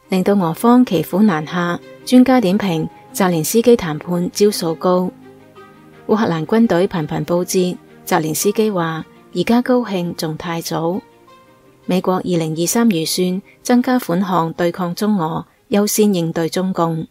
令到俄方騎虎難下。專家點評澤連斯基談判招數高。烏克蘭軍隊頻頻報捷，澤連斯基話而家高興仲太早。美國2023預算增加款項對抗中俄，優先應對中共。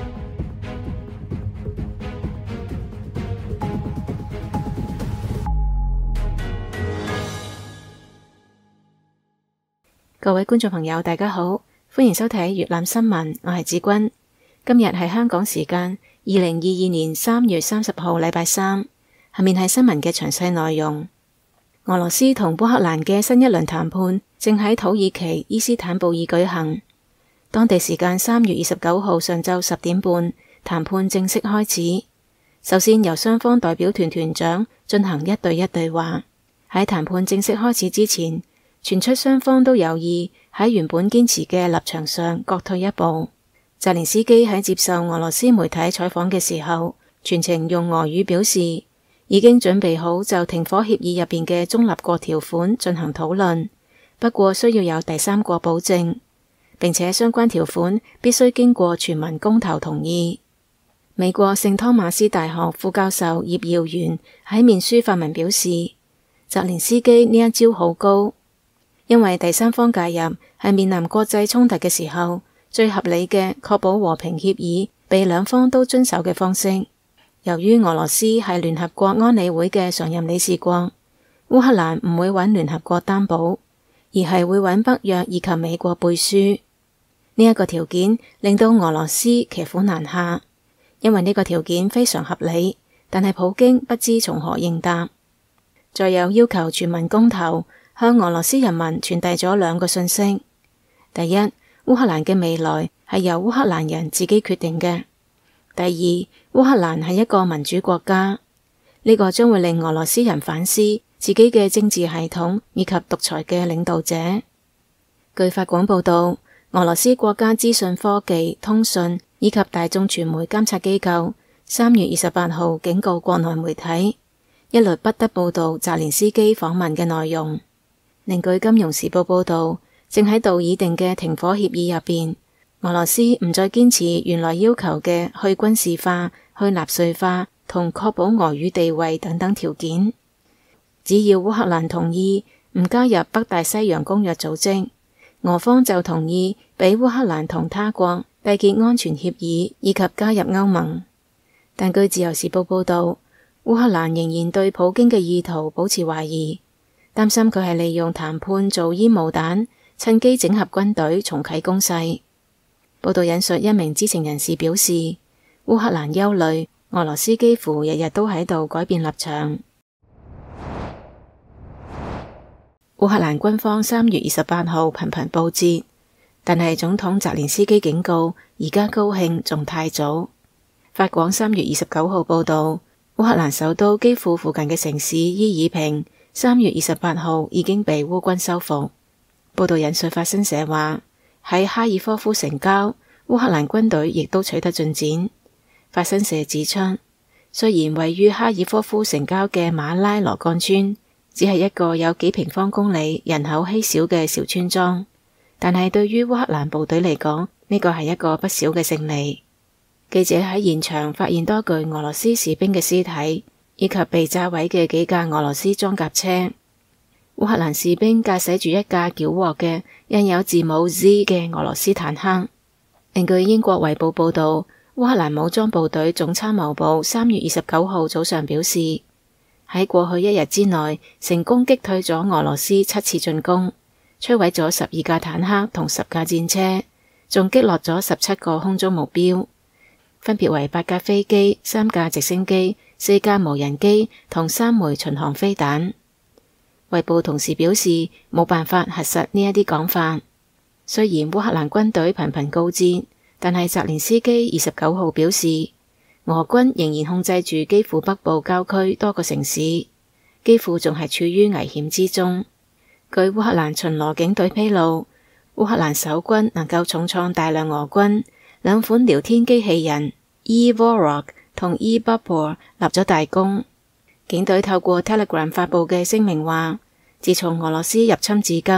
各位觀眾朋友大家好，歡迎收睇粵覽新聞，我係子君。今日係香港時間2022年3月30號禮拜三，下面係新聞嘅詳細內容。俄羅斯同烏克蘭嘅新一輪談判正喺土耳其伊斯坦布爾舉行，當地時間3月29號上晝10點半，談判正式開始。首先由雙方代表團團長進行一對一對話。喺談判正式開始之前，傳出雙方都有意喺原本堅持嘅立場上各退一步。澤連斯基喺接受俄羅斯媒體採訪嘅時候，全程用俄語表示，已經準備好就停火協議入邊嘅中立國條款進行討論，不過需要有第三國保證，並且相關條款必須經過全民公投同意。美國聖托馬斯大學副教授葉耀元喺面書發文表示，澤連斯基呢一招好高，因為第三方介入係面臨國際衝突嘅時候最合理嘅確保和平協議被兩方都遵守嘅方式。由於俄羅斯係聯合國安理會嘅常任理事國，烏克蘭唔會揾聯合國擔保，而係會揾北約以及美國背書。呢一個條件令到俄羅斯騎虎難下，因為呢個條件非常合理，但係普京不知從何應答。再有要求全民公投，向俄羅斯人民傳遞咗兩個信息：第一，烏克蘭嘅未來係由烏克蘭人自己決定嘅；第二，烏克蘭係一個民主國家。呢個將會令俄羅斯人反思自己嘅政治系統以及獨裁嘅領導者。據法廣報道，俄羅斯國家資訊科技、通訊以及大眾傳媒監察機構3月28號警告國內媒體，一律不得報道澤連斯基訪問嘅內容。另據金融時報報道，正喺度擬定嘅停火協議入邊，俄羅斯唔再堅持原來要求嘅去軍事化、去納粹化同確保俄語地位等等條件。只要烏克蘭同意唔加入北大西洋公約組織，俄方就同意俾烏克蘭同他國締結安全協議以及加入歐盟。但據自由時報報道，烏克蘭仍然對普京嘅意圖保持懷疑，擔心佢係利用談判做煙霧彈，趁機整合軍隊重啟攻勢。報道引述一名知情人士表示，烏克蘭憂慮俄羅斯幾乎日日都喺度改變立場。烏克蘭軍方3月28號頻頻報捷，但係總統澤連斯基警告，而家高興仲太早。法廣3月29號報道，烏克蘭首都基輔附近嘅城市伊爾平3月28號已經被烏軍收復。報道引述法新社話，喺哈爾科夫城郊，烏克蘭軍隊亦都取得進展。法新社指出，雖然位於哈爾科夫城郊嘅馬拉羅幹村只係一個有幾平方公里、人口稀少嘅小村莊，但係對於烏克蘭部隊嚟講，呢個係一個不小嘅勝利。記者喺現場發現多具俄羅斯士兵嘅屍體，以及被炸毀嘅幾架俄羅斯裝甲車。烏克蘭士兵駕駛住一架繳獲嘅印有字母 Z 嘅俄羅斯坦克。另據英國衛報報道，烏克蘭武裝部隊總參謀部3月29號早上表示，喺過去一日之內成功擊退咗俄羅斯7次進攻，摧毀咗12架坦克同10架戰車，仲擊落咗17個空中目標，分別為8架飛機、3架直升機、4架無人機同3枚巡航飛彈。衛報同時表示冇辦法核實呢一啲講法。雖然烏克蘭軍隊頻頻告捷，但係澤連斯基29號表示，俄軍仍然控制住基輔北部郊區多個城市，基輔仲係處於危險之中。據烏克蘭巡邏警隊披露，烏克蘭守軍能夠重創大量俄軍，兩款聊天機器人 eVorog 同 eBubble 立咗大功。警隊透過 Telegram 發佈嘅聲明話，自從俄羅斯入侵至今，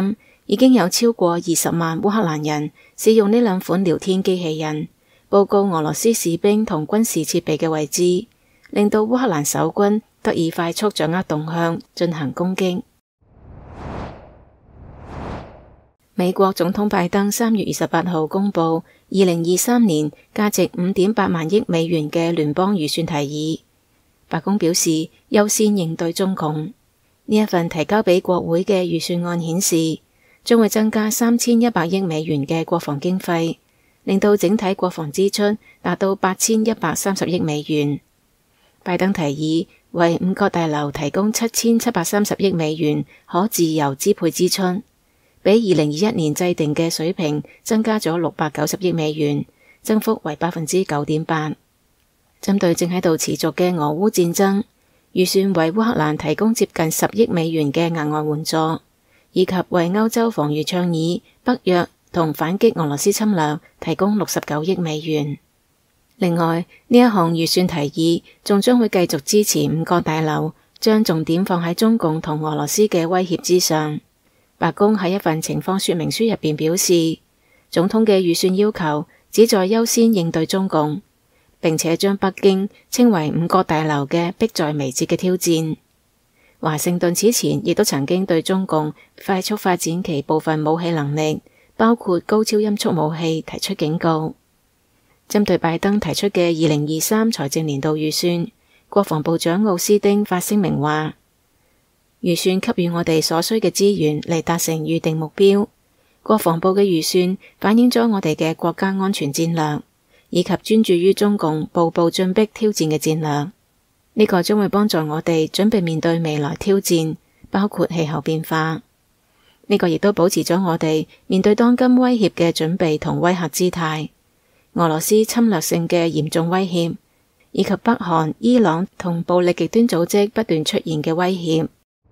已經有超過20萬烏克蘭人使用呢兩款聊天機器人，報告俄羅斯士兵同軍事設備嘅位置，令到烏克蘭守軍得以快速掌握動向，進行攻擊。美國總統拜登3月28號公布2023年價值5.8萬億美元嘅聯邦預算提議。白宮表示優先應對中共。呢一份提交俾國會嘅預算案顯示，將會增加3100億美元嘅國防經費，令到整體國防支出達到8130億美元。拜登提議為五角大樓提供7730億美元可自由支配支出，比2021年制定嘅水平增加咗690億美元，增幅為 9.8%。針對正喺度持續嘅俄烏戰爭，預算為烏克蘭提供接近10億美元嘅額外援助，以及為歐洲防禦倡議、北約同反擊俄羅斯侵略提供69億美元。另外，呢一項預算提議仲將會繼續支持五角大樓，將重點放喺中共同俄羅斯嘅威脅之上。白宮喺一份情況說明書入邊表示，總統嘅預算要求旨在優先應對中共，並且將北京稱為五角大樓嘅迫在眉睫嘅挑戰。華盛頓此前亦都曾經對中共快速發展其部分武器能力，包括高超音速武器提出警告。針對拜登提出嘅2023財政年度預算，國防部長奧斯汀發聲明話，預算給予我哋所需嘅資源嚟達成預定目標。國防部嘅預算反映咗我哋嘅國家安全戰略，以及專注於中共步步進逼挑戰嘅戰略。呢個將會幫助我哋準備面對未來挑戰，包括氣候變化。呢個亦都保持咗我哋面對當今威脅嘅準備同威嚇姿態。俄羅斯侵略性嘅嚴重威脅，以及北韓、伊朗同暴力極端組織不斷出現嘅威脅。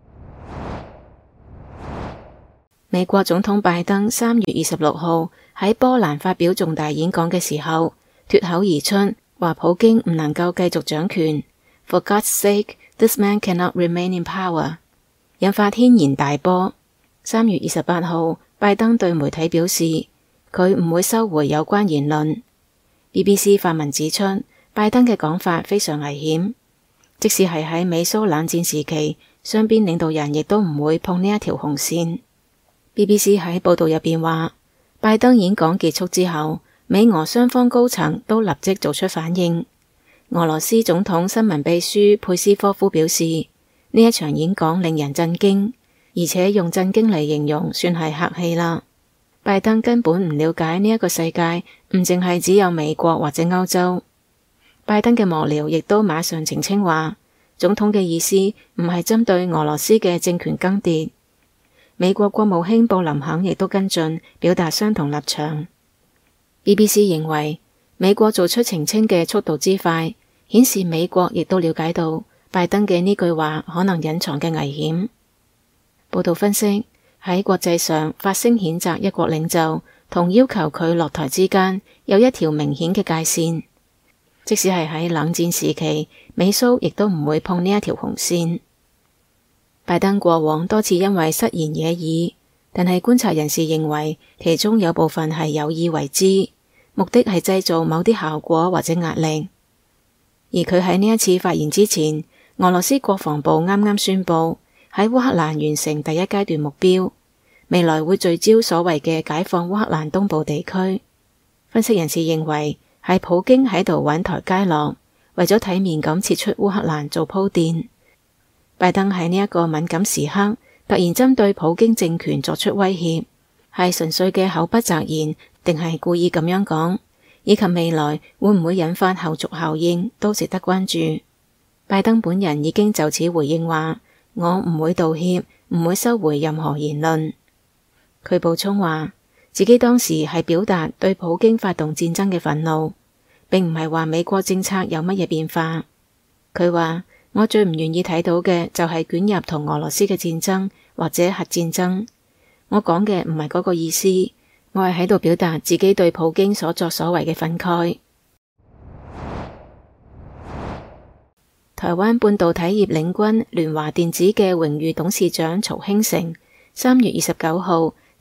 美國總統拜登3月26號喺波蘭發表重大演講嘅時候，脫口而出話普京唔能夠繼續掌權。For God's sake, this man cannot remain in power， 引發軒然大波。3月28號，拜登對媒體表示，佢唔會收回有關言論。BBC 發文指出，拜登嘅講法非常危險，即使係喺美蘇冷戰時期，雙邊領導人亦都唔會碰呢一條紅線。BBC 喺報道入邊話，拜登演講結束之後，美俄雙方高層都立即做出反應。俄羅斯總統新聞秘書佩斯科夫表示，呢一場演講令人震驚，而且用震驚嚟形容算係客氣啦。拜登根本唔了解呢一個世界，唔淨係只有美國或者歐洲。拜登嘅幕僚亦都馬上澄清話，總統嘅意思唔係針對俄羅斯嘅政權更迭。美國國務卿布林肯亦都跟進，表達相同立場。BBC 認為，美國做出澄清嘅速度之快，顯示美國亦都了解到拜登嘅呢句話可能隱藏嘅危險。報道分析，喺國際上發聲譴責一國領袖同要求佢落台之間有一條明顯嘅界線，即使係喺冷戰時期，美蘇亦都唔會碰呢一條紅線。拜登過往多次因為失言惹議，但係觀察人士認為其中有部分係有意為之，目的係製造某啲效果或者壓力。而佢喺呢一次發言之前，俄羅斯國防部啱啱宣布喺烏克蘭完成第一階段目標，未來會聚焦所謂嘅解放烏克蘭東部地區。分析人士認為係普京喺度揾台階落，為咗體面咁撤出烏克蘭做鋪墊。拜登喺呢一個敏感時刻突然針對普京政權作出威脅，係純粹嘅口不擇言，定係故意咁樣講，以及未來會唔會引發後續效應，都值得關注。拜登本人已經就此回應話，我唔會道歉，唔會收回任何言論。佢補充話，自己當時係表達對普京發動戰爭嘅憤怒，並唔係話美國政策有乜嘢變化。佢話，我最唔願意睇到嘅就係捲入同俄羅斯嘅戰爭或者核戰爭。我講嘅唔係嗰個意思，我係喺度表達自己對普京所作所為嘅憤慨。台灣半導體業領軍聯華電子嘅榮譽董事長曹興誠3月29號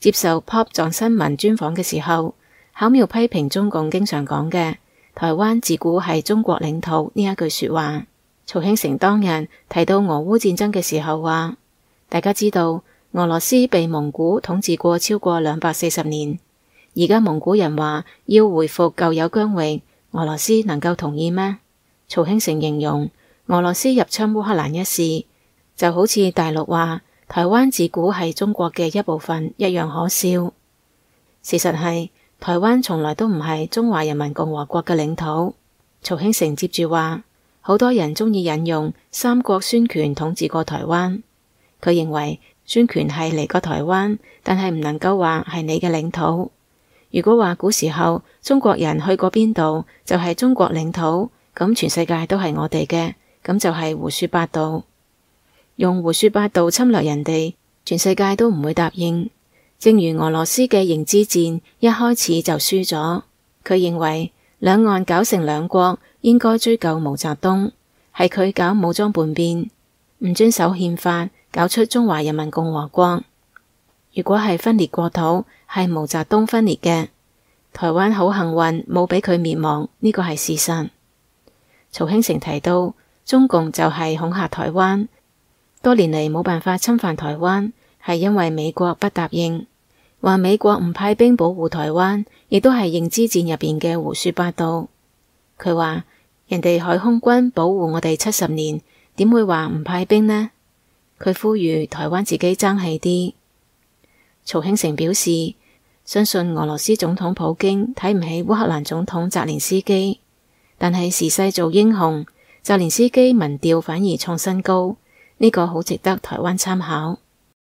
接受 Pop 撞新聞專訪嘅時候，巧妙批評中共經常講嘅台灣自古係中國領土呢一句說話。曹興誠當日提到俄烏戰爭嘅時候話，大家知道俄羅斯被蒙古統治過超過240年，而家蒙古人話要回復舊有疆域，俄羅斯能夠同意咩？曹興誠形容俄羅斯入侵烏克蘭一事，就好似大陸話台灣自古係中國嘅一部分一樣可笑。事實係台灣從來都唔係中華人民共和國嘅領土。曹興誠接住話，好多人鍾意引用三國孫權統治過台灣，佢認為孫權係嚟過台灣，但係唔能夠話係你嘅領土。如果話古時候中國人去過邊度就係中國領土，咁全世界都係我哋嘅，咁就係胡說八道。用胡說八道侵略人哋，全世界都唔會答應。正如俄羅斯嘅認知戰一開始就輸咗，佢認為兩岸搞成兩國應該追究毛澤東，係佢搞武裝叛變，唔遵守憲法，搞出中華人民共和國。如果係分裂國土，係毛澤東分裂嘅，台灣好幸運冇俾佢滅亡，呢個係事實。曹興誠提到，中共就係恐嚇台灣，多年嚟冇辦法侵犯台灣，係因為美國不答應。話美國唔派兵保護台灣，亦都係認知戰入邊嘅胡說八道。佢話人哋海空軍保護我哋70年，點會話唔派兵呢？佢呼籲台灣自己爭氣啲。曹興誠表示，相信俄羅斯總統普京睇唔起烏克蘭總統澤連斯基，但係時勢做英雄，澤連斯基民調反而創新高，呢個好值得台灣參考。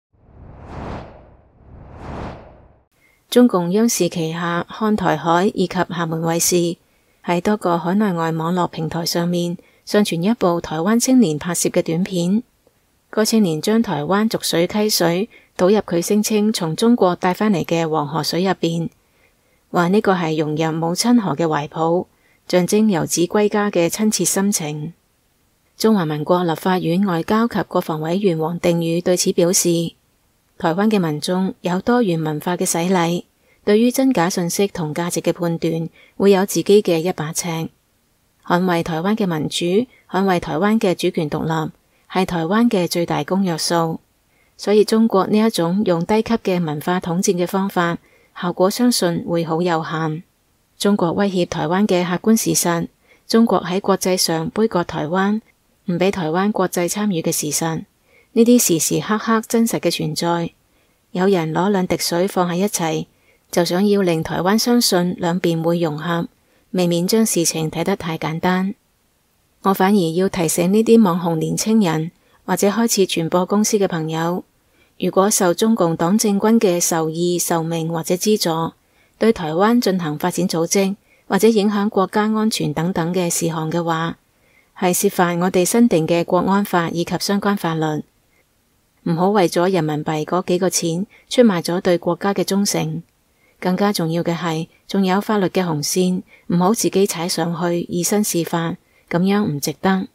中共央視旗下看台海以及廈門衛視喺多個海內外網絡平台上面上傳一部台灣青年拍攝嘅短片。該青年將台灣濁水溪水倒入佢聲稱從中國帶返嚟嘅黃河水入邊，話呢個係融入母親河嘅懷抱，象徵遊子歸家嘅親切心情。中華民國立法院外交及國防委員王定宇對此表示，台灣嘅民眾有多元文化嘅洗禮，對於真假信息同價值嘅判斷會有自己嘅一把尺。捍衛台灣嘅民主，捍衛台灣嘅主權獨立，係台灣嘅最大公約數。所以中國呢一種用低級嘅文化統戰嘅方法，效果相信會好有限。中國威脅台灣嘅客觀事實，中國喺國際上杯葛台灣，唔俾台灣國際參與嘅事實，呢啲時時刻刻真實嘅存在。有人攞兩滴水放喺一齊，就想要令台灣相信兩邊會融合，未免將事情睇得太簡單。我反而要提醒呢啲網紅年青人或者開設傳播公司嘅朋友，如果受中共黨政軍嘅授意、受命或者資助，對台灣進行發展組織或者影響國家安全等等嘅事項嘅話，係涉犯我哋新定嘅國安法以及相關法律。唔好為咗人民幣嗰幾個錢出賣咗對國家嘅忠誠。更加重要嘅係，仲有法律嘅紅線，唔好自己踩上去以身試法，咁樣唔值得。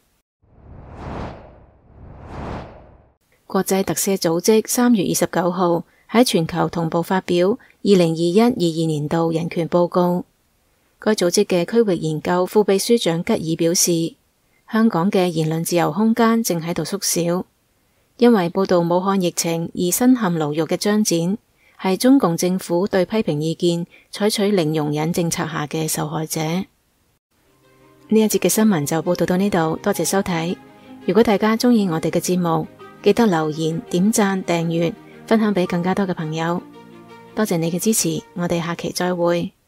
國際特赦組織3月29號喺全球同步發表2021-22年度人權報告。該組織嘅區域研究副秘書長吉爾表示，香港嘅言論自由空間正喺度縮小。因為報道武漢疫情而身陷牢獄嘅張展，係中共政府對批評意見採取零容忍政策下嘅受害者。呢一節嘅新聞就報道到呢度，多謝收睇。如果大家鍾意我哋嘅節目，記得留言、點讚、訂閱、分享俾更加多嘅朋友。多謝你嘅支持，我哋下期再會。